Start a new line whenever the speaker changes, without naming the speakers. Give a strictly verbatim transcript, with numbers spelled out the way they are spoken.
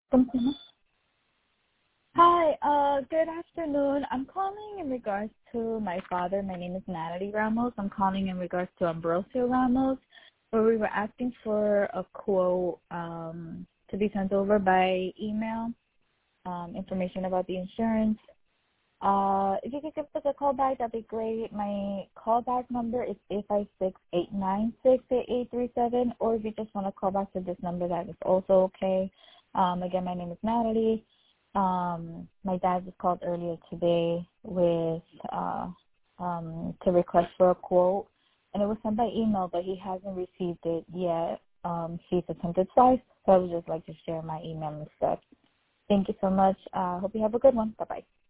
Mhm. Hi, uh, good afternoon. I'm calling in regards to my father. My name is Natalie Ramos. I'm calling in regards to Ambrosio Ramos, where we were asking for a quote um, to be sent over by email, um, information about the insurance. Uh, if you could give us a call back, that'd be great. My callback number is eight five six, eight nine six, eight eight three seven, or if you just want to call back to this number, that is also okay. Um, again, my name is Natalie. Um, my dad just called earlier today with uh, um, to request for a quote, and it was sent by email, but he hasn't received it yet. Um, he's attempted twice, so I would just like to share my email and stuff. Thank you so much. I uh, hope you have a good one. Bye-bye.